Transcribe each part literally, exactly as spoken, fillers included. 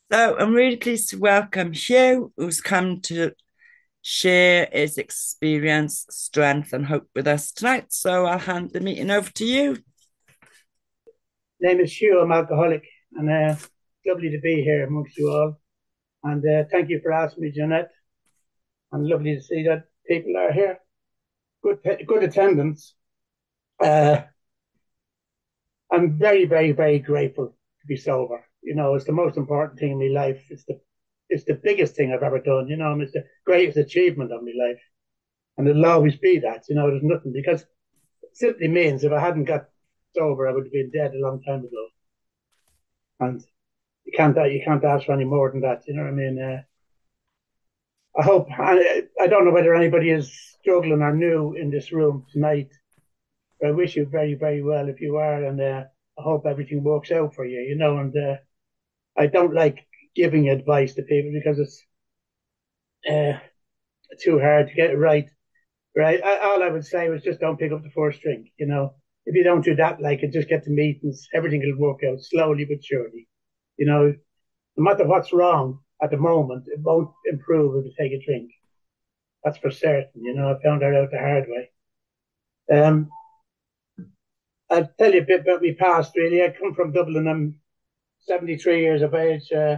So I'm really pleased to welcome Hugh, who's come to share his experience, strength, and hope with us tonight. So I'll hand the meeting over to you. Name is Hugh. I'm alcoholic, and uh, lovely to be here amongst you all. And uh, thank you for asking me, Jeanette. And lovely to see that people are here. Good, good attendance. Uh, I'm very, very, very grateful to be sober. You know, it's the most important thing in my life. It's the, it's the biggest thing I've ever done. You know, it's the greatest achievement of my life, and it'll always be that. You know, there's nothing because it simply means if I hadn't got sober, I would have been dead a long time ago. And you can't, you can't ask for any more than that. You know what I mean? Uh, I hope I, I don't know whether anybody is struggling or new in this room tonight. But I wish you very, very well if you are, and uh, I hope everything works out for you. You know, and uh, I don't like giving advice to people because it's uh, too hard to get it right. Right? I, all I would say was just don't pick up the first drink. You know, if you don't do that, like, and just get to meetings, everything will work out slowly but surely. You know, no matter what's wrong at the moment, it won't improve if you take a drink. That's for certain. You know, I found that out the hard way. Um, I'll tell you a bit about my past, really. I come from Dublin. I'm seventy-three years of age. Uh,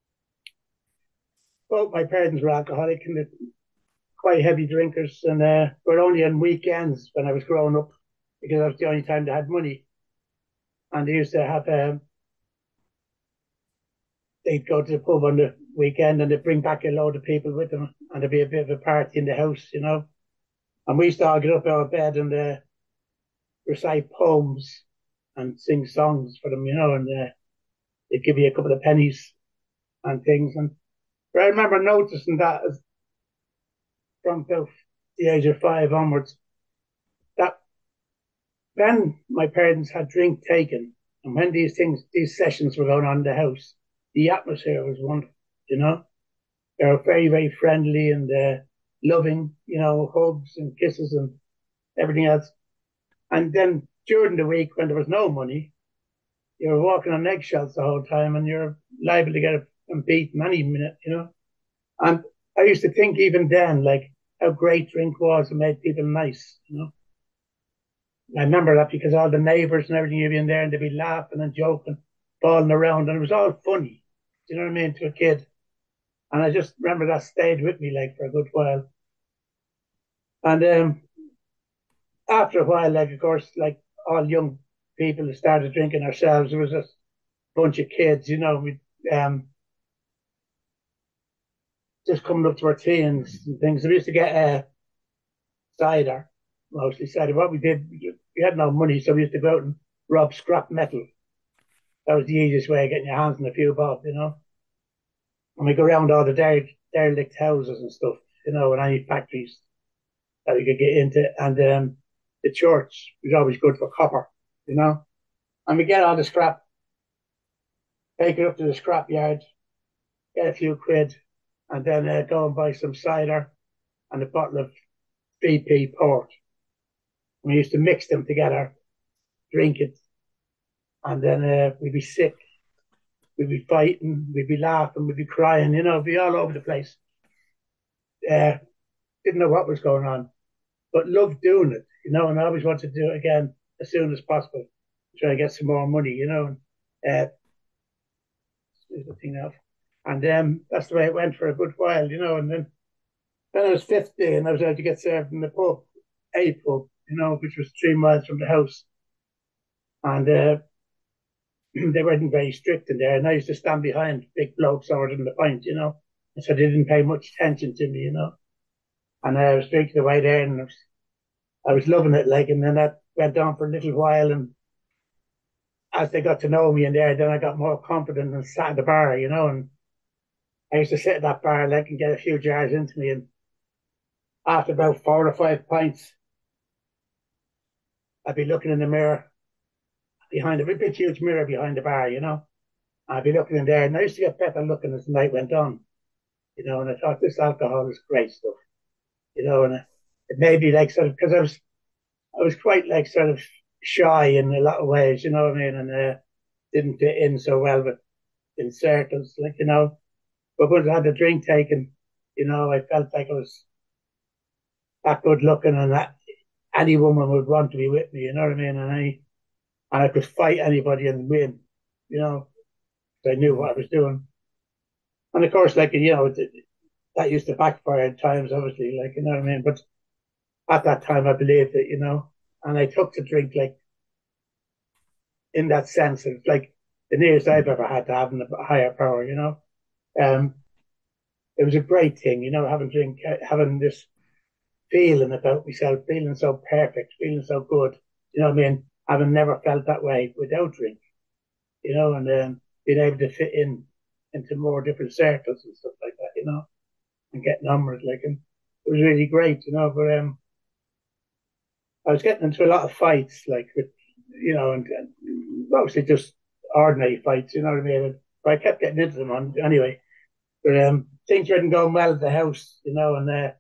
both my parents were alcoholic and they're quite heavy drinkers, and uh, were only on weekends when I was growing up because that was the only time they had money. And they used to have, um, they'd go to the pub on the weekend and they'd bring back a load of people with them, and there'd be a bit of a party in the house, you know. And we used to all get up out of bed and uh, recite poems and sing songs for them, you know, and uh, they'd give you a couple of pennies and things. And but I remember noticing that as from about the age of five onwards, that when my parents had drink taken and when these things, these sessions were going on in the house, the atmosphere was wonderful, you know. They were very, very friendly and uh, loving, you know, hugs and kisses and everything else. And then during the week when there was no money, you were walking on eggshells the whole time and you're liable to get beaten any minute, you know. And I used to think even then, like, how great drink was and made people nice, you know. I remember that because all the neighbours and everything would be in there and they'd be laughing and joking, falling around, and it was all funny. Do you know what I mean? To a kid. And I just remember that stayed with me like for a good while. And um, after a while, like of course, like all young people who started drinking ourselves, there was a bunch of kids, you know, we um just coming up to our teens and things. We used to get uh, cider, mostly cider. What we did, we had no money, so we used to go out and rob scrap metal. That was the easiest way of getting your hands on a few bob, you know. And we go around all the derelict, derelict houses and stuff, you know, and any factories that we could get into. And um, the church was always good for copper, you know. And we get all the scrap, take it up to the scrap yard, get a few quid, and then uh, go and buy some cider and a bottle of B P port. And we used to mix them together, drink it, and then uh, we'd be sick, we'd be fighting, we'd be laughing, we'd be crying, you know, be all over the place. Uh, didn't know what was going on, but loved doing it, you know, and I always wanted to do it again as soon as possible, try to get some more money, you know. And, uh, the thing else. And um, that's the way it went for a good while, you know. And then, then I was fifty and I was out to get served in the pub, a pub, you know, which was three miles from the house. And uh, they weren't very strict in there. And I used to stand behind big blokes over in the pint, you know. And so they didn't pay much attention to me, you know. And I was drinking away there and I was, I was loving it, like, and then that went on for a little while. And as they got to know me in there, then I got more confident and sat at the bar, you know. And I used to sit at that bar, like, and get a few jars into me. And after about four or five pints, I'd be looking in the mirror behind a big, huge mirror behind the bar, you know. I'd be looking in there, and I used to get better looking as the night went on, you know. And I thought this alcohol is great stuff, you know. And it made me like sort of because I was I was quite like sort of shy in a lot of ways, you know what I mean, and uh, didn't fit in so well. But in circles, like, you know. But once I had the drink taken, you know, I felt like I was that good looking and that any woman would want to be with me, you know what I mean? And I and I could fight anybody and win, you know. I knew what I was doing. And of course, like, you know, that used to backfire at times, obviously, like, you know what I mean? But at that time, I believed it, you know, and I took to drink, like, in that sense, it's like the nearest I've ever had to having a higher power, you know. Um, it was a great thing, you know, having drink, having this feeling about myself, feeling so perfect, feeling so good, you know what I mean? Having never felt that way without drink, you know, and um, being able to fit in into more different circles and stuff like that, you know, and getting on with it, like, and it was really great, you know. But um, I was getting into a lot of fights, like with, you know, and, and mostly just ordinary fights, you know what I mean? But I kept getting into them on anyway. But um, things weren't going well at the house, you know, and uh,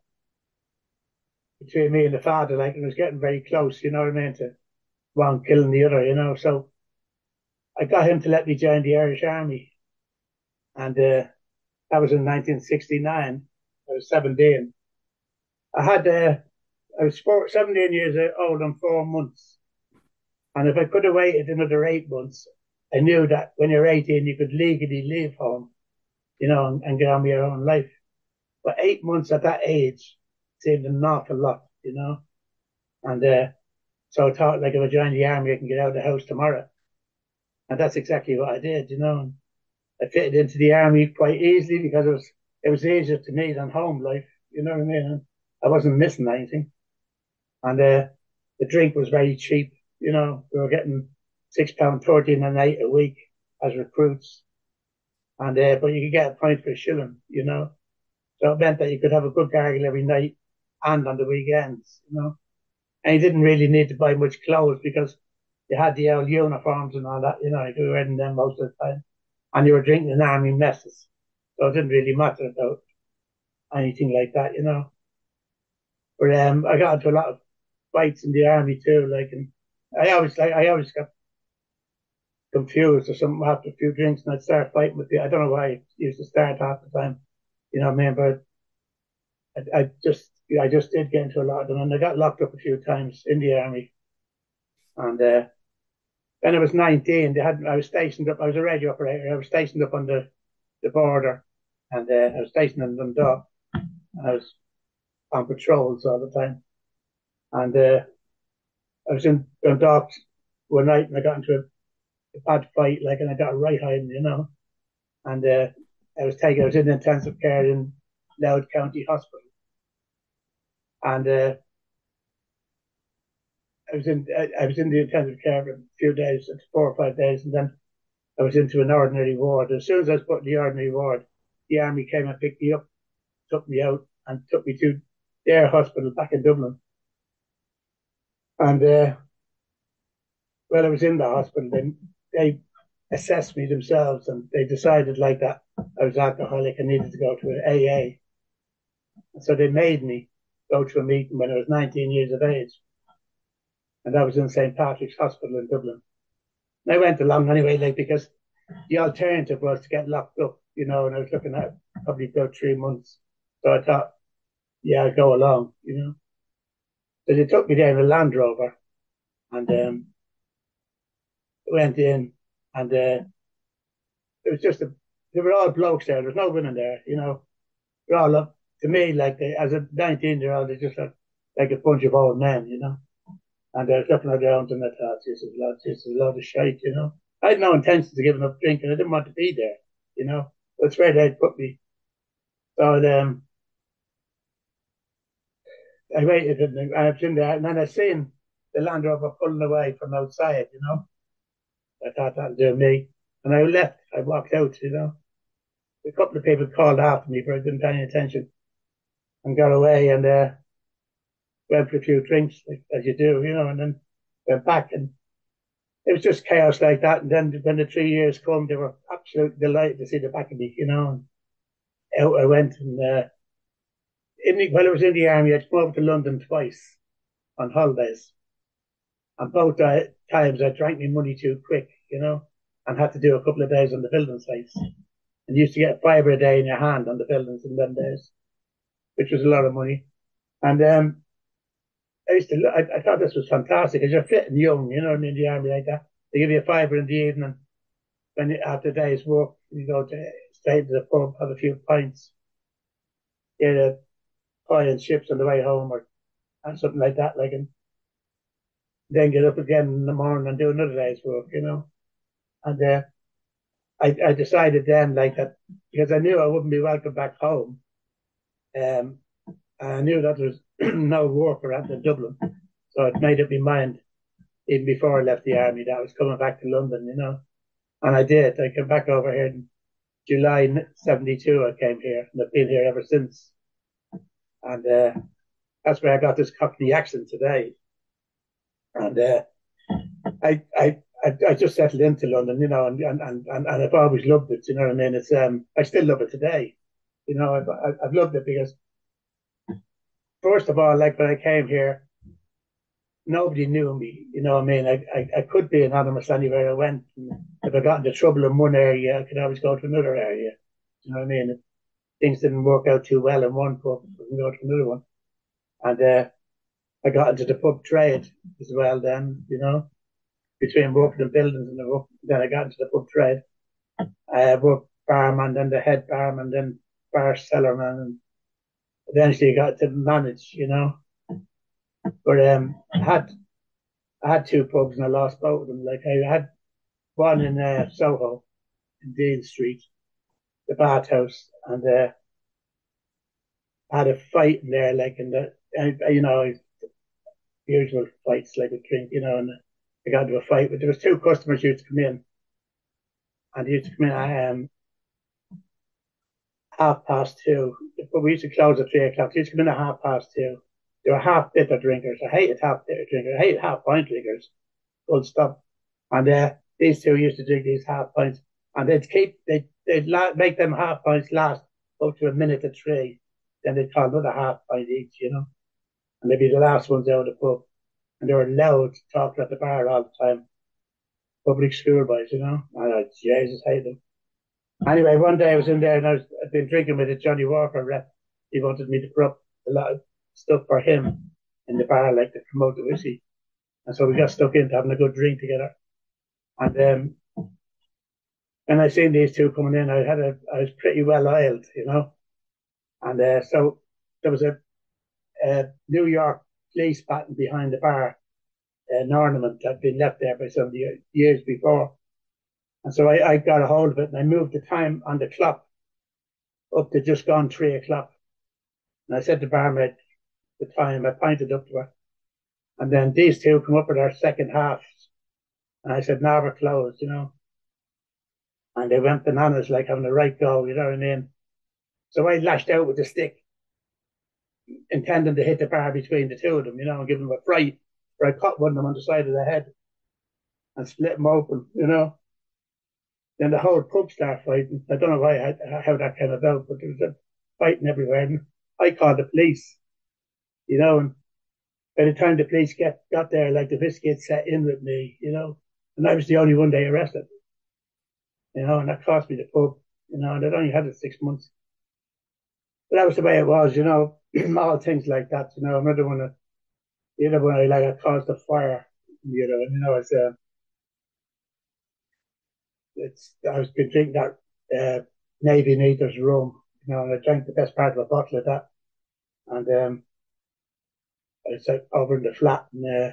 between me and the father, like, it was getting very close, you know what I mean, to one killing the other, you know. So I got him to let me join the Irish Army, and uh, that was in nineteen sixty-nine. I was seventeen. I had uh, I was four, seventeen years old and four months. And if I could have waited another eight months, I knew that when you're eighteen, you could legally leave home, you know, and, and get on with your own life. But eight months at that age seemed an awful lot, you know. And uh, so I thought, like, if I join the army, I can get out of the house tomorrow. And that's exactly what I did, you know. And I fitted into the army quite easily because it was it was easier to me than home life, you know what I mean? And I wasn't missing anything. And uh, the drink was very cheap. You know, we were getting six pound thirteen a night a week as recruits, and uh, but you could get a pint for a shilling. You know, so it meant that you could have a good gargle every night and on the weekends. You know, and you didn't really need to buy much clothes because you had the old uniforms and all that. You know, you could wear them most of the time, and you were drinking in army messes, so it didn't really matter about anything like that. You know, but um, I got into a lot of fights in the army too. Like, and I always like I always got confused or something after a few drinks, and I'd start fighting with you. I don't know why I used to start half the time, you know what I mean? But I, I just I just did get into a lot of them, and I got locked up a few times in the army. And uh, then I was nineteen. They had I was stationed up. I was a radio operator. I was stationed up on the the border, and uh, I was stationed in Dundalk. And I was on patrols all the time, and uh, I was in Dundalk one night, and I got into a a bad fight, like, and I got a right hiding, you know. And uh, I was taken, I was in intensive care in Louth County Hospital, and uh, I was in, I, I was in the intensive care for a few days, four or five days, and then I was into an ordinary ward. As soon as I was put in the ordinary ward, the army came and picked me up, took me out, and took me to their hospital back in Dublin. And uh, while I was in the hospital, they, they assessed me themselves, and they decided, like, that I was alcoholic and needed to go to an A A. And so they made me go to a meeting when I was nineteen years of age, and I was in Saint Patrick's Hospital in Dublin. And I went along anyway, like, because the alternative was to get locked up, you know, and I was looking at probably about three months. So I thought, yeah, I'll go along, you know. So they took me there in a Land Rover, and um, went in, and uh, it was just a, they were all blokes there. There was no women there, you know. They're all up to me, like, they, as a nineteen year old, they just looked like a bunch of old men, you know. And I was looking around and I thought, this is a lot, this is a lot of shite, you know. I had no intention of giving up drinking. I didn't want to be there, you know. That's where they'd put me. So um, I waited and I was in there, and then I seen the Land Rover pulling away from outside, you know. I thought that'll do me. And I left. I walked out, you know. A couple of people called after me, but I didn't pay any attention, and got away, and uh, went for a few drinks, like, as you do, you know, and then went back. And it was just chaos like that. And then when the three years come, they were absolutely delighted to see the back of me, you know. And out I went, and uh, in the, while I was in the army, I'd come over to London twice on holidays. And both uh, times I drank my money too quick, you know. and had to do a couple of days on the building sites. And you used to get five a day in your hand on the buildings in them days, which was a lot of money. And um, I used to, I, I thought this was fantastic because you're fit and young, you know, in the army like that. They give you a fiver in the evening when you, after the day's work, you go to stay to the pub, have a few pints, get a pie and chips on the way home or and something like that, like, and then get up again in the morning and do another day's work, you know. And uh, I, I decided then, like that, because I knew I wouldn't be welcome back home. Um, I knew that there was no work around in Dublin, so I'd made up my mind even before I left the army that I was coming back to London, you know. And I did. I came back over here in July seventy-two. I came here, and I've been here ever since. And uh, that's where I got this Cockney accent today. And uh, I, I, I, I just settled into London, you know, and, and, and, and I've always loved it. You know what I mean? It's um, I still love it today. You know, I've, I've loved it because, first of all, like when I came here, nobody knew me. You know what I mean? I, I, I could be anonymous anywhere I went. If I got into trouble in one area, I could always go to another area. You know what I mean? If things didn't work out too well in one pub, I can go to another one. And uh, I got into the pub trade as well then, you know, between working in buildings and the work, then I got into the pub trade. I worked barman, then the head barman, then bar cellarman, and eventually got to manage, you know. But um, I had I had two pubs and I lost both of them. Like I had one in uh, Soho, in Dean Street, the bathhouse, and uh, I had a fight in there, like in the, and, you know, usual fights like a drink, you know, and I got into a fight. But there was two customers who used to come in, and they used to come in at um, half past two. But we used to close at three o'clock. They used to come in at half past two. They were half bitter drinkers. I hated half bitter drinkers. I hated half pint drinkers. Good stuff. And uh, these two used to drink these half pints, and they'd keep they they'd la- make them half pints last up to a minute to three. Then they'd call another half pint each, you know, and they'd be the last ones out of the pub. And they were loud talking at the bar all the time. Public schoolboys, you know. And I, Jesus, hate them. Anyway, one day I was in there and I was, I'd been drinking with a Johnny Walker rep. He wanted me to put up a lot of stuff for him in the bar, like to promote the whiskey. And so we got stuck into having a good drink together. And um, and I seen these two coming in. I had a, I was pretty well oiled, you know. And uh, so there was a, a New York police pattern behind the bar, an ornament that had been left there by somebody years before. And so I, I got a hold of it and I moved the time on the clock up to just gone three o'clock. And I said to barmaid the time, I pointed up to her. And then these two come up with our second half. And I said, now we're closed, you know. And they went bananas like having a right go, you know what I mean? So I lashed out with the stick, intending to hit the bar between the two of them, you know, and give them a fright. Where I caught one of them on the side of the head and split them open, you know. Then the whole pub started fighting. I don't know why how that came about, but there was a fighting everywhere. And I called the police, you know, and by the time the police get got there, like the whiskey had set in with me, you know, and I was the only one they arrested, you know, and that cost me the pub, you know, and I'd only had it six months. But that was the way it was, you know, all things like that, you know. Another one, the other one, I like, I caused a fire, you know, and, you know, it's, uh, it's, I was been drinking that uh, Navy Neather's rum, you know, and I drank the best part of a bottle of that. And um, I was like, over in the flat, and uh,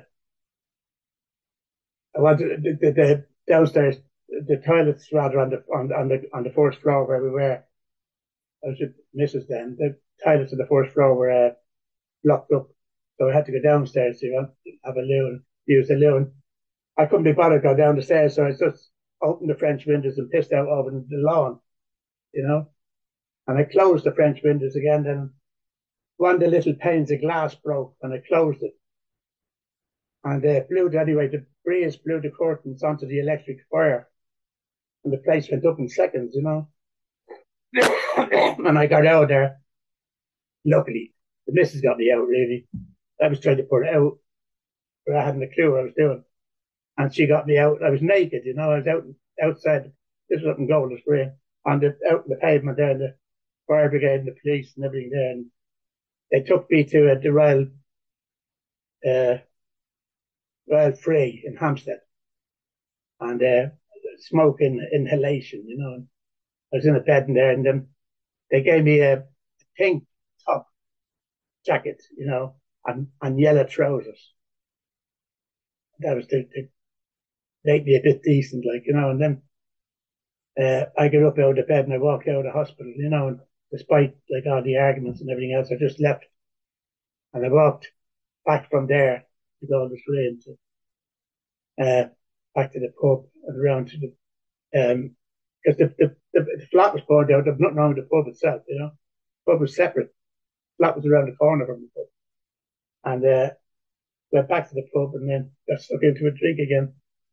I wanted the, the, the downstairs, the toilets rather on the on, on the on the first floor where we were. I was with Missus then. The toilets on the first floor were uh, blocked up, so I had to go downstairs to uh, have a loo and use the loo. And I couldn't be bothered to go down the stairs, so I just opened the French windows and pissed out over the lawn, you know. And I closed the French windows again. Then one of the little panes of glass broke, and I closed it. And uh, blew the, anyway, the breeze blew the curtains onto the electric fire, and the place went up in seconds, you know. And I got out there. Luckily, the missus got me out, really. I was trying to put it out, but I hadn't a clue what I was doing. And she got me out. I was naked, you know. I was out in outside. This was up in Golders Green, on the out in the pavement there, and the fire brigade and the police and everything there, and they took me to uh, the Royal uh, Royal Free in Hampstead, and uh, smoking inhalation, you know. And I was in a bed in there, and then they gave me a pink top jacket, you know, and, and yellow trousers. That was to, to make me a bit decent, like, you know. And then uh, I get up out of bed and I walk out of the hospital, you know, and despite like all the arguments and everything else, I just left and I walked back from there to Golders Green to uh, back to the pub and around to the um because the, the, the, the flat was poured out. There's nothing wrong with the pub itself, you know. The pub was separate. The flat was around the corner from the pub, and uh, went back to the pub and then got stuck into a drink again.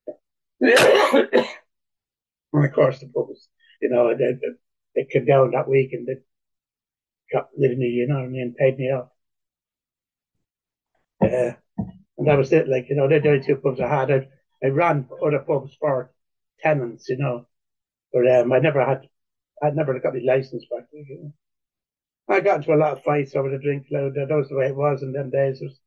And of course, the pub was, you know, they, they came down that week and they got rid of me, you know what I mean, paid me off. Uh, and that was it. Like, you know, they're the only two pubs I had. I, I ran other pubs for tenants, you know, but um, I never had, I never got my license back. You know. I got into a lot of fights over the drink load. That was the way it was in them days. It was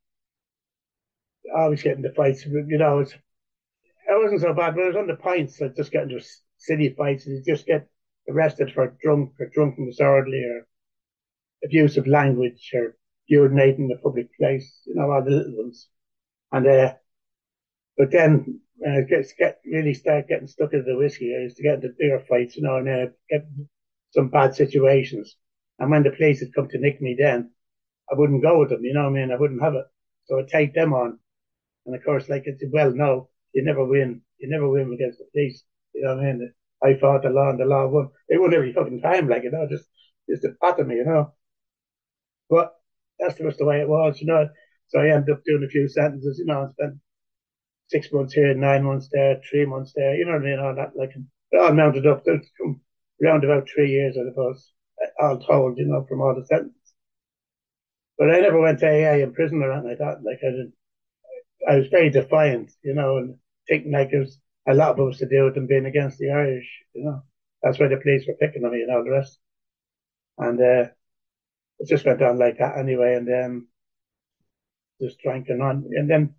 always getting the fights, you know. It, it wasn't so bad, but it was on the pints. I just get into silly fights. You just get arrested for drunk or drunken disorderly or abusive language or urinating in a public place, you know, all the little ones. And uh, but then when I get, get really start getting stuck into the whiskey, I used to get into bigger fights, you know, and uh, get some bad situations. And when the police had come to nick me, then I wouldn't go with them, you know what I mean? I wouldn't have it, so I'd take them on. And of course, like it's well, no, you never win. You never win against the police. You know what I mean? I fought the law, and the law won. They won every fucking time, like you know, just just to batter me, you know. But that's just the way it was, you know. So I ended up doing a few sentences, you know, and spent six months here, nine months there, three months there, you know what I mean? All that, like, it all mounted up to come around about three years, I suppose, all told, you know, from all the sentences. But I never went to A A in prison or anything like that. Like, I didn't, I was very defiant, you know, and thinking like there was a lot of us to do with them being against the Irish, you know. That's why the police were picking on me and all the rest. And uh, it just went on like that anyway, and then just drinking on. And then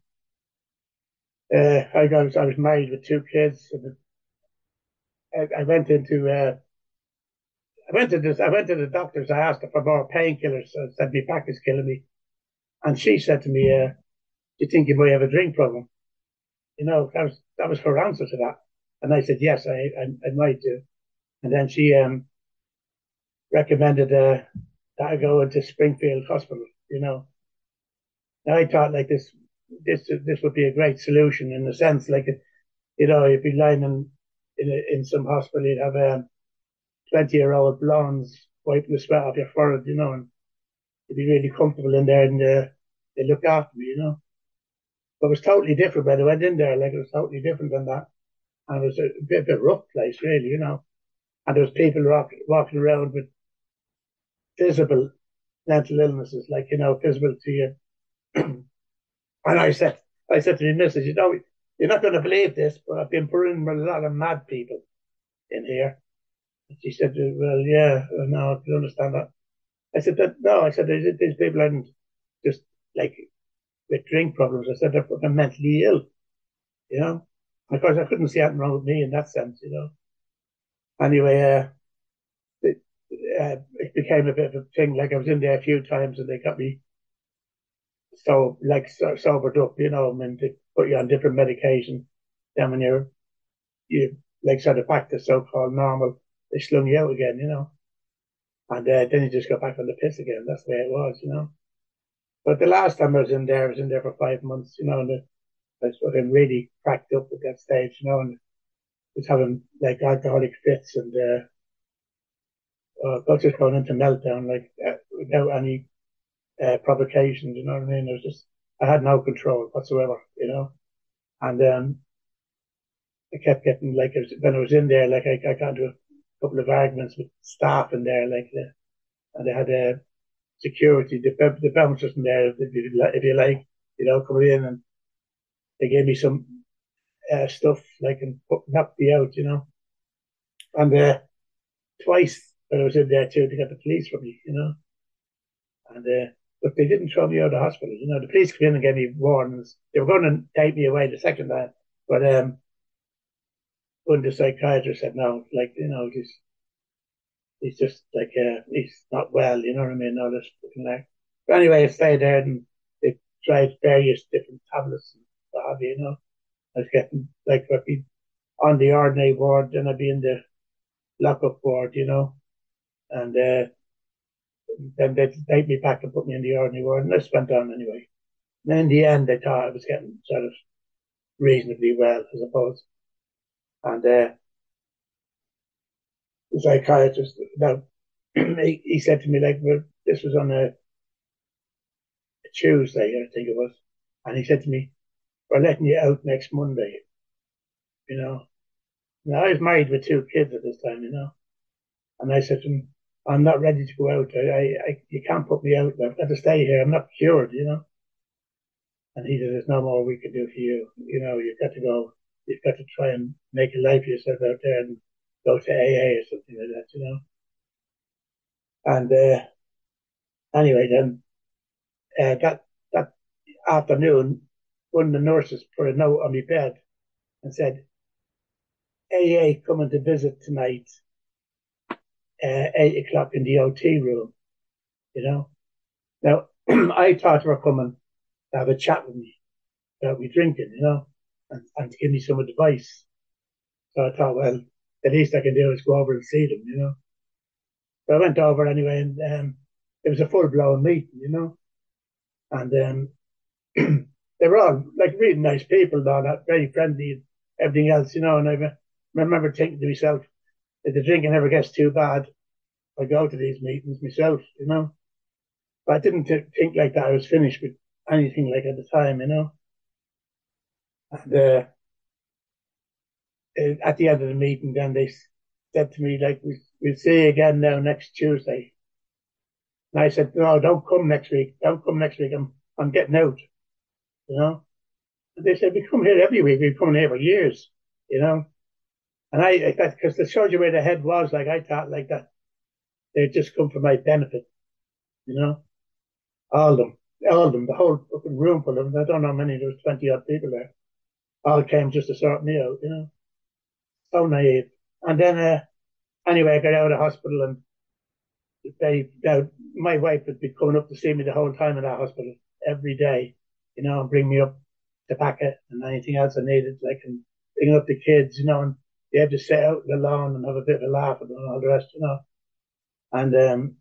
uh, I got, I was married with two kids. And I, I went into, uh, I went to this, I went to the doctors. I asked her for more painkillers. I said my back is killing me, and she said to me, uh, "Do you think you might have a drink problem?" You know, that was that was her answer to that. And I said, "Yes, I I, I might do." And then she um, recommended uh, that I go into Springfield Hospital. You know, and I thought like this this this would be a great solution in a sense, like you know, you'd be lying in in, a, in some hospital, you'd have um, twenty year old blondes wiping the sweat off your forehead, you know, and you'd be really comfortable in there, and uh, they looked after me, you know. But it was totally different when I went in there, like it was totally different than that. And it was a bit of a rough place, really, you know. And there was people walk, walking around with visible mental illnesses, like, you know, visible to you. And I said, I said to my missus, you know, you're not going to believe this, but I've been put in with a lot of mad people in here. And she said, well, yeah, no, I can understand that. I said, that, no, I said, these, these people aren't just like with drink problems. I said, they're fucking mentally ill, you know. Of course, I couldn't see anything wrong with me in that sense, you know. Anyway, uh, it, uh, it became a bit of a thing. Like I was in there a few times, and they got me so like so, sobered up, you know. I mean, they put you on different medication. Then when you're you like sort of back to so-called normal, they slung you out again, you know. And uh, then you just got back on the piss again. That's the way it was, you know. But the last time I was in there, I was in there for five months, you know, and I was fucking really cracked up at that stage, you know, and was having like alcoholic fits and uh, uh, I was just going into meltdown, like uh, without any uh, provocation. You know what I mean? It was just I had no control whatsoever, you know. And um, I kept getting like I was, when I was in there, like I, I got into a couple of arguments with staff in there, like the, and they had a uh, security, the, the bouncers in there, if you, if you like, you know, coming in, and they gave me some uh, stuff like and knocked me out, you know. And uh, twice when I was in there too, they got the police for me, you know. And uh, but they didn't throw me out of the hospital. You know, the police came in and gave me warnings. They were going to take me away the second time, but um, when the psychiatrist said no, like you know, he's he's just like uh, he's not well. You know what I mean? All this like. But anyway, I stayed there and they tried various different tablets and what have you. You know, I was getting like I'd be on the ordinary ward, then I'd be in the lockup ward. You know, and uh, then they'd take me back and put me in the ordinary ward, and this went on anyway. And in the end, they thought I was getting sort of reasonably well, I suppose. And uh, the psychiatrist, now, he, he said to me, like, well, this was on a, a Tuesday, I think it was. And he said to me, we're letting you out next Monday, you know. Now, I was married with two kids at this time, you know. And I said to him, I'm not ready to go out. I, I, I you can't put me out. I've got to stay here. I'm not cured, you know. And he said, there's no more we can do for you. You know, you've got to go. You've got to try and make a life for yourself out there and go to A A or something like that, you know. And uh, anyway, then uh, that that afternoon, one of the nurses put a note on my bed and said, A A coming to visit tonight, uh, eight o'clock in the O T room, you know. Now, I thought they were coming to have a chat with me about me drinking, you know, and, and to give me some advice. So I thought, well, the least I can do is go over and see them, you know. So I went over anyway, and um, it was a full blown meeting, you know, and um, they were all like really nice people, though, that very friendly and everything else, you know. And I remember thinking to myself, if the drinking ever gets too bad, I go to these meetings myself, you know. But I didn't t- think like that. I was finished with anything like at the time, you know. And uh, at the end of the meeting, then they said to me, like, we, we'll see you again now next Tuesday. And I said, no, don't come next week. Don't come next week. I'm, I'm getting out, you know. And they said, we come here every week. We've come here for years, you know. And I, because they showed you where the head was, like, I thought like that. They'd just come for my benefit, you know. All of them, all of them, the whole fucking room full of them. I don't know how many, there was twenty odd people there. All came just to sort me out, you know. So naive. And then, uh, anyway, I got out of the hospital and they, they, my wife would be coming up to see me the whole time in that hospital every day, you know, and bring me up to pack it and anything else I needed, like, and bring up the kids, you know, and they had to sit out on the lawn and have a bit of a laugh and all the rest, you know. And um,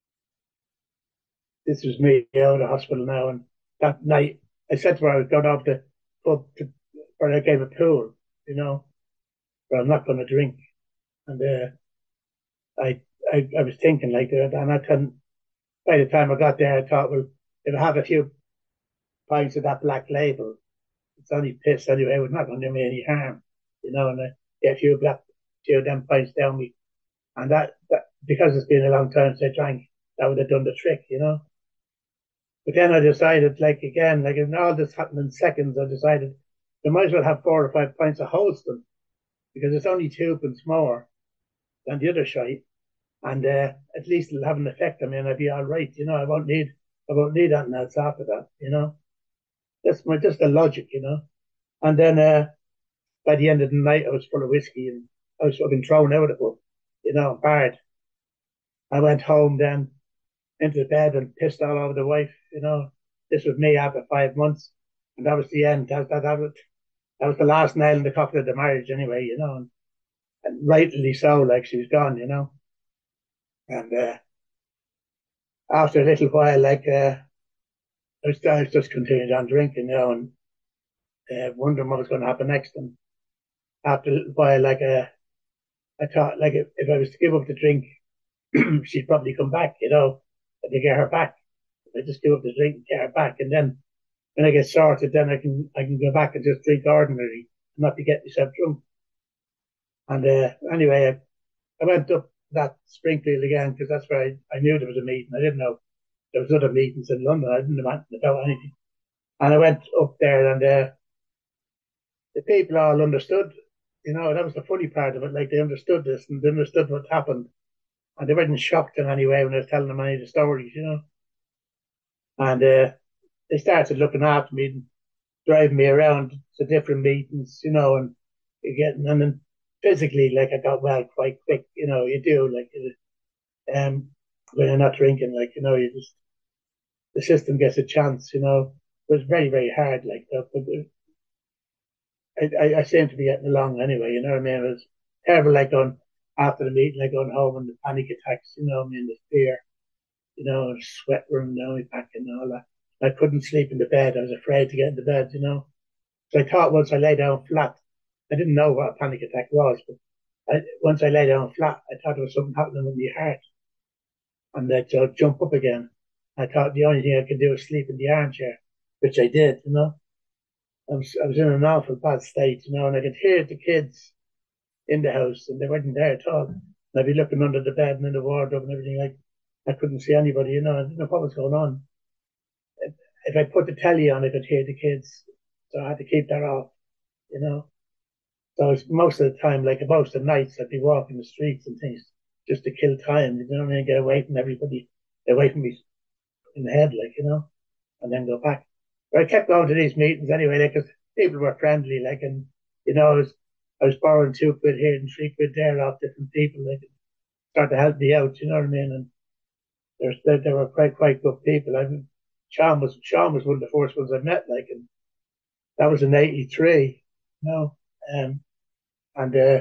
this was me out of the hospital now. And that night, I said to her I was going off the pub to, or I gave a pool, you know, but I'm not going to drink. And uh, I, I, I was thinking like that, and I couldn't. By the time I got there, I thought, well, if I have a few pints of that black label, it's only piss anyway. It was not going to do me any harm, you know. And I get a few black, few of them pints down me, and that, that because it's been a long time since I drank, that would have done the trick, you know. But then I decided, like again, like in all this happened in seconds, I decided I might as well have four or five pints of Holston because it's only two pence more than the other shite, and uh, at least it'll have an effect on me, and I'll be all right. You know, I won't need, I won't need anything else after that. You know, that's my just the logic. You know, and then uh, by the end of the night, I was full of whiskey and I was fucking thrown out of the pub. You know, bad. I went home then into bed and pissed all over the wife. You know, this was me after five months, and that was the end. That that, that was that was the last nail in the coffin of the marriage, anyway. You know, and, and rightly so. Like she was gone. You know, and uh, after a little while, like uh, I was, I was just continuing on drinking, you know, and uh, wondering what was going to happen next. And after a little while, like uh, I thought, like if, if I was to give up the drink, she'd probably come back, you know, and to get her back. If I just give up the drink and get her back, and then when I get sorted, then I can I can go back and just drink ordinary and not to get myself drunk. And uh, anyway, I, I went up that Springfield again because that's where I, I knew there was a meeting. I didn't know there was other meetings in London. I didn't know anything about anything. And I went up there, and uh, the people all understood You know, that was the funny part of it. Like they understood this and they understood what happened, and they weren't shocked in any way when I was telling them any of the stories. You know, and uh, they started looking after me and driving me around to different meetings. You know, and getting and then physically, like I got well quite quick. You know, you do like um when you're not drinking, like you know, you just the system gets a chance. You know, it was very very hard like that, but. I, I, I seem to be getting along anyway, you know what I mean? It was terrible, like going after the meeting, like going home and the panic attacks, you know what I mean? The fear, you know, sweat running down my back and all that. I couldn't sleep in the bed. I was afraid to get in the bed, you know. So I thought once I lay down flat, I didn't know what a panic attack was, but I, once I lay down flat, I thought there was something happening with my heart. And I'd uh, jump up again. I thought the only thing I could do was sleep in the armchair, which I did, you know. I was, I was in an awful bad state, you know, and I could hear the kids in the house and they weren't there at all. And I'd be looking under the bed and in the wardrobe and everything. Like I couldn't see anybody, you know. I didn't know what was going on. If I put the telly on, I could hear the kids, so I had to keep that off, you know. So was, most of the time, like most of the nights, I'd be walking the streets and things just to kill time, you know what I mean? Get away from everybody, get away from me in the head, like you know, and then go back. But I kept going to these meetings anyway, like because people were friendly, like, and you know, I was I was borrowing two quid here and three quid there off different people, like, start to help me out, you know what I mean? And there's they, they were quite quite good people. I mean, Sean was Sean was one of the first ones I met, like, and that was in eighty-three, you know, um, and uh,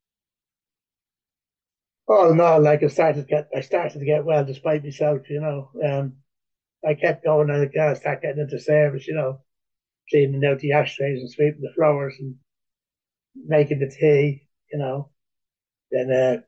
all in all, like I started to get I started to get well despite myself, you know. Um, I kept going and I started getting into service, you know, cleaning out the ashtrays and sweeping the floors and making the tea, you know. Then uh,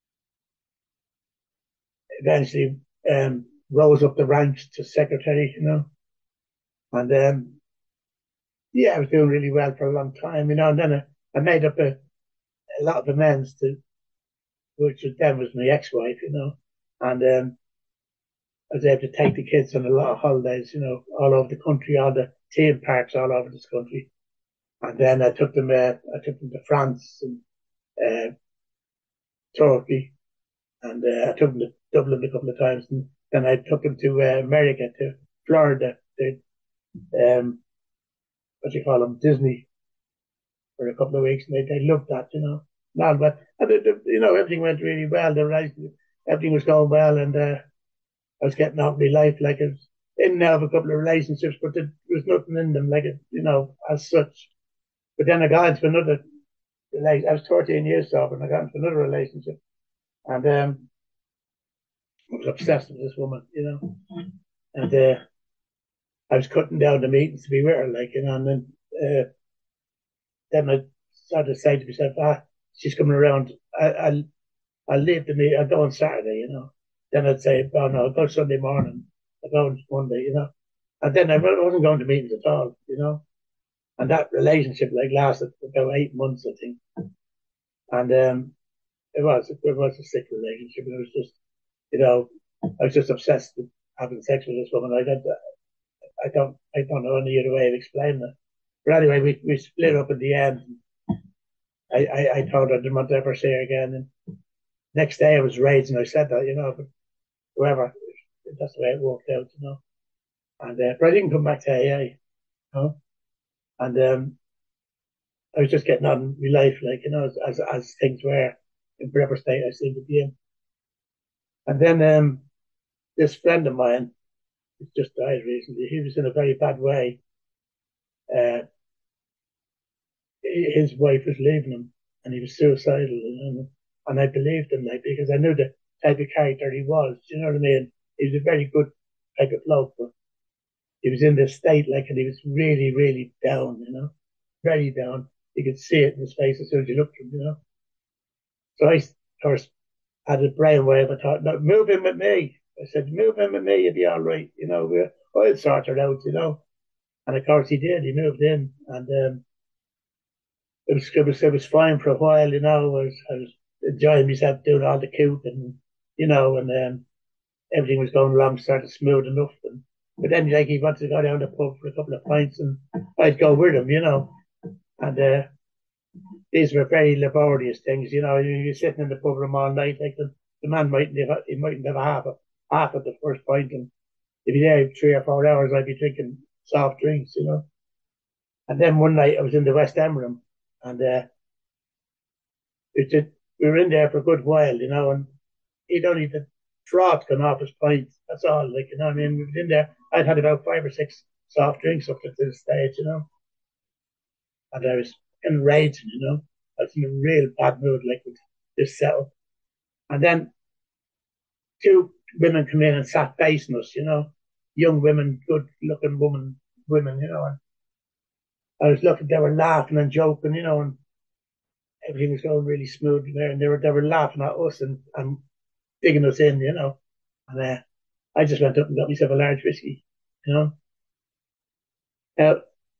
eventually um, rose up the ranks to secretary, you know. And um, yeah, I was doing really well for a long time, you know. And then I, I made up a, a lot of amends to, which was then was my ex-wife, you know. And um, I was able to take the kids on a lot of holidays, you know, all over the country, all the theme parks all over this country. And then I took them, uh, I took them to France and uh, Turkey, and uh, I took them to Dublin a couple of times, and then I took them to uh, America, to Florida, to um, what do you call them, Disney, for a couple of weeks, and they, they loved that, you know. No, but and the, the, you know, everything went really well. The right, everything was going well, and uh, I was getting on with my life. Like I was in and out of a couple of relationships, but there was nothing in them, like it, you know, as such. But then I got into another relationship. I was thirteen years sober, and I got into another relationship, and um, I was obsessed with this woman, you know, and uh, I was cutting down the meetings to be with her, like, you know, and then uh, then I started saying to myself, ah, she's coming around. I, I'll I'll leave the meet. I'll go on Saturday, you know. Then I'd say, oh no, I'll go Sunday morning. I'll go on Monday, you know. And then I wasn't going to meetings at all, you know. And that relationship like lasted about eight months, I think. And um, it was it was a sick relationship. It was just, you know, I was just obsessed with having sex with this woman. I don't, I don't, I don't know any other way of explaining it. But anyway, we, we split up in the end. I, I, I told her I didn't want to ever see her again. And next day I was raging. I said that, you know, but whoever, that's the way it worked out, you know. And uh, but I didn't come back to A A, you know. And um, I was just getting on with life, like, you know, as, as as things were in whatever state I seemed to be in. And then um, this friend of mine, who just died recently, he was in a very bad way. Uh, his wife was leaving him, and he was suicidal, you know? And I believed him, like, because I knew the type of character he was. You know what I mean? He was a very good type of bloke, but he was in this state, like, and he was really, really down, you know, very down. You could see it in his face as soon as you looked at him, you know. So I, of course, had a brainwave. I thought, no, move in with me. I said, move in with me, you'll be all right, you know. We'll, I'll sort it out, you know. And of course, he did. He moved in, and um, it was it was it was fine for a while, you know. I was I was enjoying myself doing all the cooking, you know, and um, everything was going along, started smooth enough. And, but then, like, he wanted to go down the pub for a couple of pints, and I'd go with him, you know. And uh, these were very laborious things, you know. You're sitting in the pub room all night, like the, the man mightn't have, he mightn't have half a, half at the first pint, and if you're there three or four hours, I'd be drinking soft drinks, you know. And then one night I was in the West End room, and uh, it did, we were in there for a good while, you know, and he'd only the froth gone off his pints. That's all, like, you know what I mean? We were in there. I'd had about five or six soft drinks up to this stage, you know, and I was enraged, you know. I was in a real bad mood, like, with this setup. And then two women come in and sat facing us, you know, young women, good looking woman, women, you know, and I was looking, they were laughing and joking, you know, and everything was going really smooth there, and they were they were laughing at us and, and digging us in, you know. And uh, I just went up and got myself a large whiskey, you know. Now,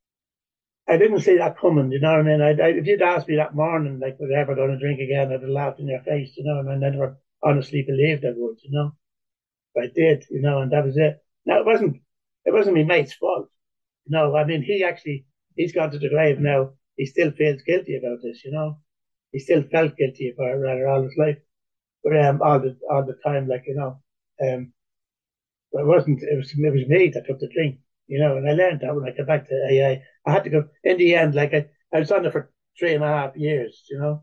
I didn't see that coming, you know what I mean? I, I, if you'd asked me that morning, like, was I ever going to drink again, I'd have laughed in your face, you know, and I never honestly believed I would, you know. But I did, you know, and that was it. Now, it wasn't, it wasn't my mate's fault, you know. I mean, he actually, he's gone to the grave now. He still feels guilty about this, you know. He still felt guilty about it rather all his life, but um, all the all the time, like, you know, um, but it wasn't. It was it was me that took the drink, you know, and I learned that when I got back to A A. I had to go in the end. Like I, I was on it for three and a half years, you know,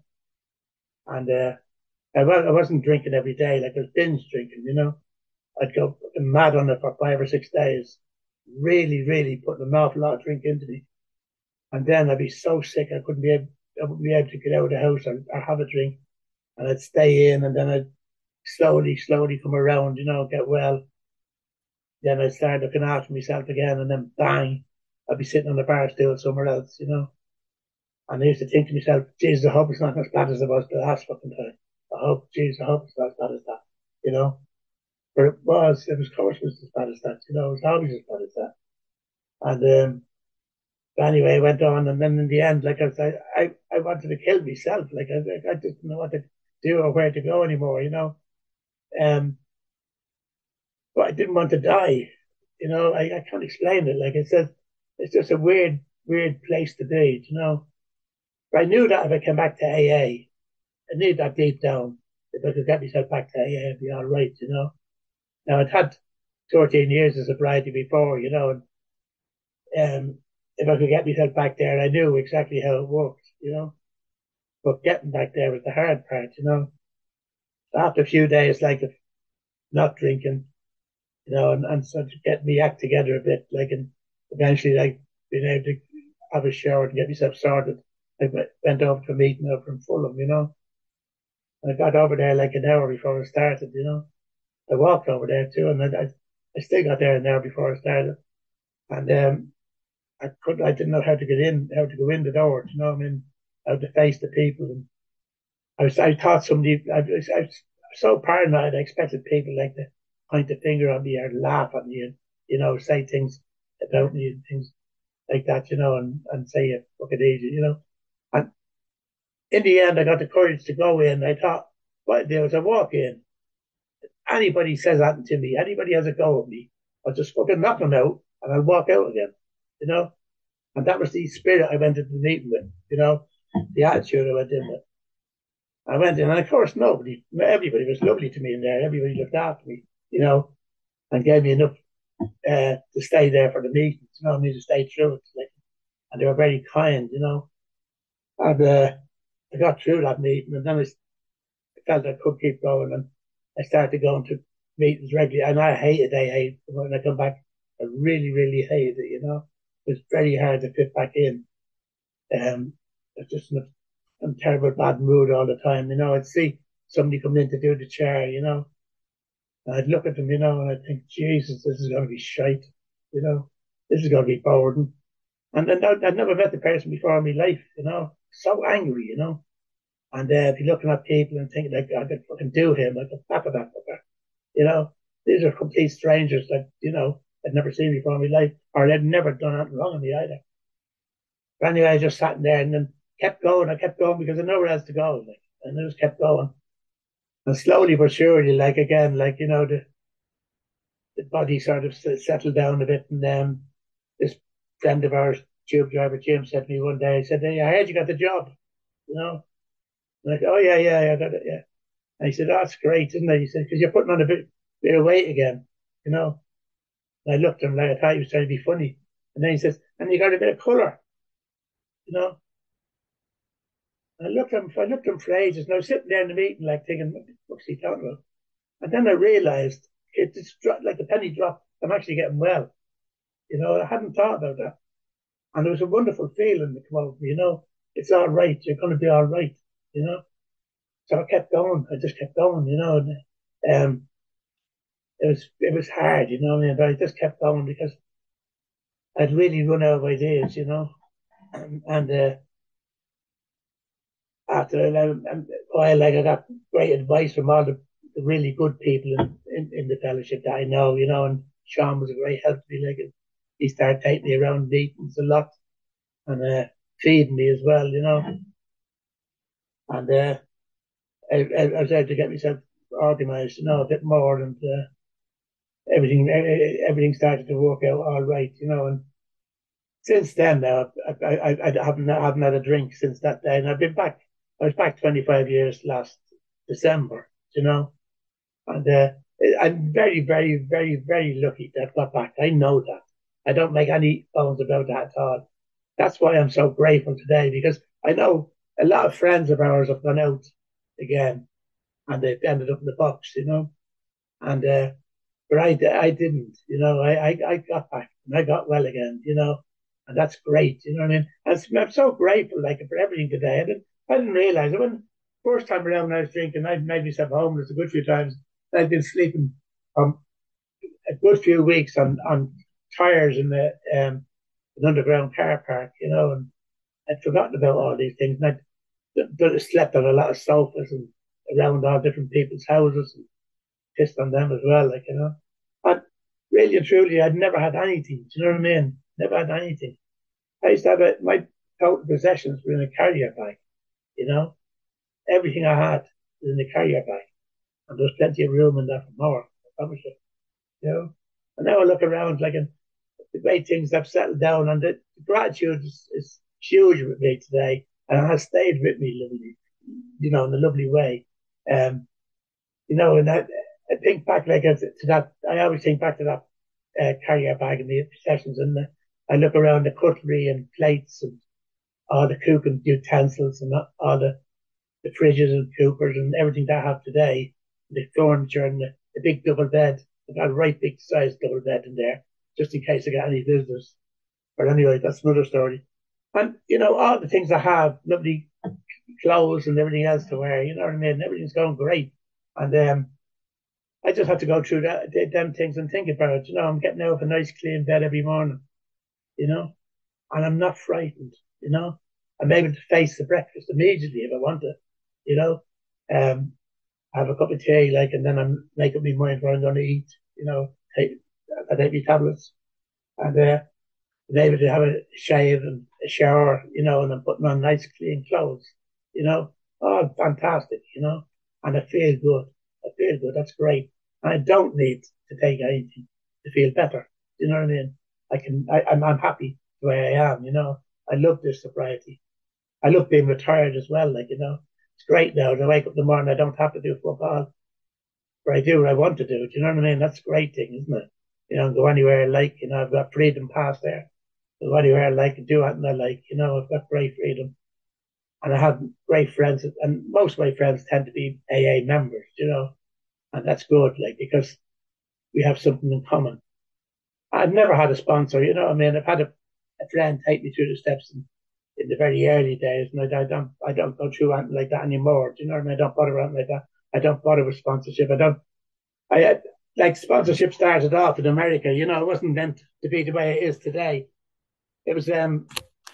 and uh, I was I wasn't drinking every day. Like I was binge drinking, you know. I'd go mad on it for five or six days, really, really putting an awful lot of drink into me, and then I'd be so sick I couldn't be able, I wouldn't be able to get out of the house or, or have a drink, and I'd stay in, and then I'd slowly, slowly come around, you know, get well. Then I'd start looking after myself again, and then bang, I'd be sitting on the bar stool somewhere else, you know. And I used to think to myself, Jesus, I hope it's not as bad as it was the last fucking time. I hope, Jesus, I hope it's not as bad as that, you know. But it was, it was, of course, it was as bad as that, you know. It was always as bad as that. And um, but anyway, I went on, and then in the end, like I was, I, I, I wanted to kill myself. Like I, I just didn't know what to do or where to go anymore, you know. Um, but I didn't want to die. You know, I, I can't explain it. Like I said, it's just a weird, weird place to be, you know. But I knew that if I came back to A A, I knew that deep down, if I could get myself back to A A, I'd be all right, you know. Now, I'd had thirteen years of sobriety before, you know, and um, if I could get myself back there, I knew exactly how it worked, you know. But getting back there was the hard part, you know. So after a few days, like of not drinking, you know, and, and sort of get me act together a bit, like, and eventually, like, being able to have a shower and get myself sorted. I went over to a meeting over from Fulham, you know. And I got over there like an hour before it started, you know. I walked over there too, and I, I, I still got there an hour before it started. And um, I could, I didn't know how to get in, how to go in the door, you know. I mean, how to face the people. And I was, I thought somebody, I was, I was so paranoid. I expected people like to point the finger at me or laugh at me and, you know, say things about me and things like that, you know, and, and say you fucking idiot, you know. And in the end, I got the courage to go in. I thought, what I do is I walk in. Anybody says that to me, anybody has a go at me, I'll just fucking knock them out and I'll walk out again, you know. And that was the spirit I went into the meeting with, you know, the attitude I went in with. I went in, and of course, nobody, everybody was lovely to me in there. Everybody looked after me, you know, and gave me enough uh, to stay there for the meetings, you know, I mean, to stay through it. Like, and they were very kind, you know. And uh, I got through that meeting, and then I felt I could keep going, and I started going to meetings regularly. And I hated A A when I come back. I really, really hated it, you know. It was very hard to fit back in. Um, it's just in a, in a terrible bad mood all the time, you know. I'd see somebody coming in to do the chair, you know, and I'd look at them, you know, and I'd think, Jesus, this is going to be shite, you know. This is going to be boring. And then I'd never met the person before in my life, you know. So angry, you know. And uh, be looking at people and thinking, like, I could fucking do him, I could pap at that fucker, you know. These are complete strangers that, you know, I'd never seen before in my life, or they'd never done anything wrong to me either. But anyway, I just sat there and then kept going. I kept going because I had nowhere else to go. Like, and I just kept going. And slowly but surely, like again, like, you know, the, the body sort of settled down a bit. And um, this friend of ours, tube driver Jim, said to me one day, he said, hey, I heard you got the job. you know. And I go, oh yeah, yeah, yeah, I got it, yeah. And he said, oh, that's great, isn't it? He said, because you're putting on a bit, bit of weight again, you know. And I looked at him like I thought he was trying to be funny. And then he says, and you got a bit of colour, you know. And I looked at him, I looked at him for ages, and I was sitting there in the meeting, like thinking, what the fuck's he talking about? And then I realised it just dropped like a penny dropped. I'm actually getting well, you know. I hadn't thought about that, and it was a wonderful feeling to come over. You know, it's all right. You're going to be all right, you know. So I kept going. I just kept going, you know. And um, it was it was hard, you know. I mean, but I just kept going because I'd really run out of ideas, you know. And, and uh, after a while, like I got great advice from all the, the really good people in, in, in the fellowship that I know, you know. And Sean was a great help to me. Like he started taking me around meetings a lot and uh, feeding me as well, you know. And uh, I, I, I was able to get myself organised, you know, a bit more, and uh, everything everything started to work out all right, you know. And since then, now I, I, I, I haven't I haven't had a drink since that day, and I've been back. I was back twenty-five years last December, you know, and uh, I'm very, very, very, very lucky that I've got back. I know that. I don't make any bones about that at all. That's why I'm so grateful today, because I know a lot of friends of ours have gone out again and they've ended up in the box, you know. And uh, but I, I didn't, you know. I, I, I got back and I got well again, you know, and that's great, you know what I mean. And I'm so grateful, like for everything today. I didn't, I didn't realize it when first time around when I was drinking. I made myself homeless a good few times. I've been sleeping um, a good few weeks on on tires in the um, an underground car park, you know, and I'd forgotten about all these things. And I'd slept on a lot of sofas and around all different people's houses and pissed on them as well, like, you know. And really and truly, I'd never had anything. Do you know what I mean? Never had anything. I used to have a, my total possessions were in a carrier bag, you know. Everything I had was in the carrier bag. And there's plenty of room in there for more, I promise you, you know. And now I look around like and the great things have settled down, and the, the gratitude is, is huge with me today, and it has stayed with me, lovely, you know, in a lovely way. Um, you know, and I, I think back like to that. I always think back to that uh, carrier bag and the possessions, and the, I look around the cutlery and plates and all the cooking utensils and all the, the fridges and cookers and everything that I have today, the furniture and the, the big double bed. I've got a right big size double bed in there, just in case I get any visitors. But anyway, that's another story. And you know, all the things I have, lovely clothes and everything else to wear. You know what I mean? Everything's going great. And um, I just have to go through that, them things and think about it. You know, I'm getting out of a nice clean bed every morning. You know, and I'm not frightened. You know, I'm able to face the breakfast immediately if I want to. You know, um, have a cup of tea, like, and then I'm make up my mind what I'm going to eat. You know, take I take my tablets, and uh, I'm able to have a shave and a shower. You know, and I'm putting on nice clean clothes. You know, oh, fantastic. You know, and I feel good. I feel good. That's great. And I don't need to take anything to feel better. You know what I mean? I can. I, I'm. I'm happy the way I am. You know, I love this sobriety. I love being retired as well. Like, you know, it's great now to wake up in the morning. I don't have to do football, but I do what I want to do. Do you know what I mean? That's a great thing, isn't it? You know, go anywhere I like. You know, I've got freedom pass there. Go anywhere I like and do anything I like. You know, I've got great freedom, and I have great friends. And most of my friends tend to be A A members. You know, and that's good. Like because we have something in common. I've never had a sponsor. You know, what I mean, I've had a, a friend take me through the steps in, in the very early days, and I, I don't I don't go through anything like that anymore. Do you know what I mean? I don't bother with anything like that. I don't bother with sponsorship. I don't. I like sponsorship started off in America. You know, it wasn't meant to be the way it is today. It was um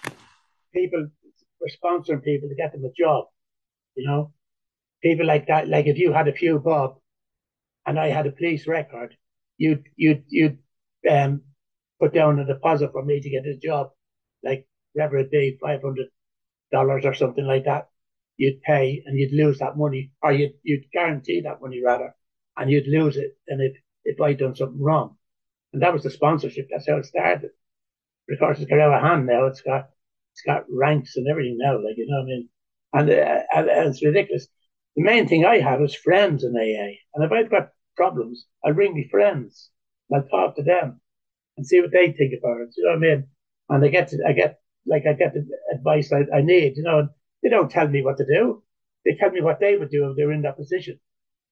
people were sponsoring people to get them a job. You know, people like that. Like if you had a few bob and I had a police record, you'd you'd you'd um put down a deposit for me to get a job, like whatever it be, five hundred dollars or something like that. You'd pay and you'd lose that money, or you'd you'd guarantee that money rather, and you'd lose it. And if if I'd done something wrong, and that was the sponsorship. That's how it started. But of course, it's got out of hand now. It's got it's got ranks and everything now. Like you know, what I mean, And, uh, and, and it's ridiculous. The main thing I have is friends in A A. And if I've got problems, I'll ring my friends. I'll talk to them and see what they think about it. You know what I mean? And I get to, I get like I get the advice I, I need. You know, and they don't tell me what to do. They tell me what they would do if they were in that position,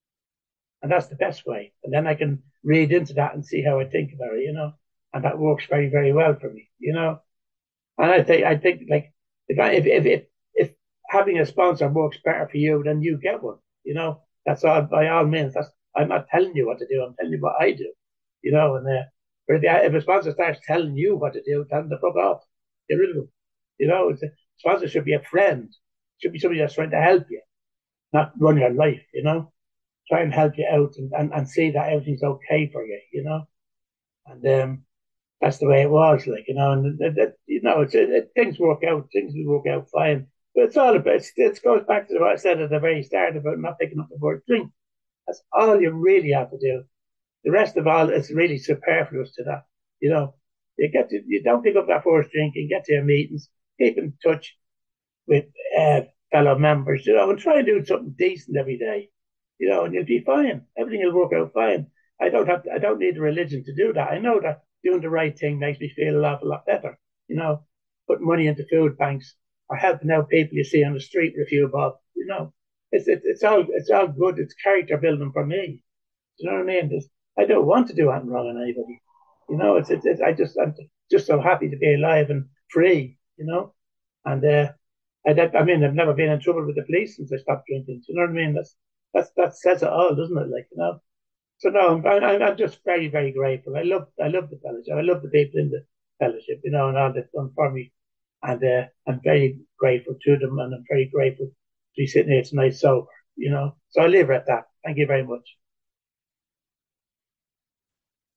and that's the best way. And then I can read into that and see how I think about it. You know, and that works very very well for me. You know, and I think I think like if I, if if if, if having a sponsor works better for you, then you get one. You know, that's all by all means. That's I'm not telling you what to do. I'm telling you what I do. You know, and uh, but if, if a sponsor starts telling you what to do, tell them to fuck off. Get rid of them. You know, it's a, sponsor should be a friend. Should be somebody that's trying to help you, not run your life. You know, try and help you out and, and, and see that everything's okay for you. You know, and um, that's the way it was. Like you know, and it, it, you know, it's it, it, things work out. Things will work out fine. But it's all about. It's, it goes back to what I said at the very start about not picking up the word drink. That's all you really have to do. The rest of all is really superfluous to that. You know, you get to, you don't pick up that first drink and get to your meetings, keep in touch with uh, fellow members, you know, and try and do something decent every day, you know, and you'll be fine. Everything will work out fine. I don't have, to, I don't need a religion to do that. I know that doing the right thing makes me feel a lot, a lot better. You know, putting money into food banks or helping out people you see on the street with a few bob. You know, it's it's it's all it's all good. It's character building for me. Do you know what I mean? There's, I don't want to do anything wrong on anybody. You know, it's, it's, it's I just I'm just so happy to be alive and free. You know, and uh, I I mean I've never been in trouble with the police since I stopped drinking. Do you know what I mean? That's that's that says it all, doesn't it? Like you know. So no, I'm I'm, I'm just very very grateful. I love I love the fellowship. I love the people in the fellowship. You know, and all they've done for me, and uh, I'm very grateful to them, and I'm very grateful to be sitting here tonight sober. You know, so I leave it at that. Thank you very much.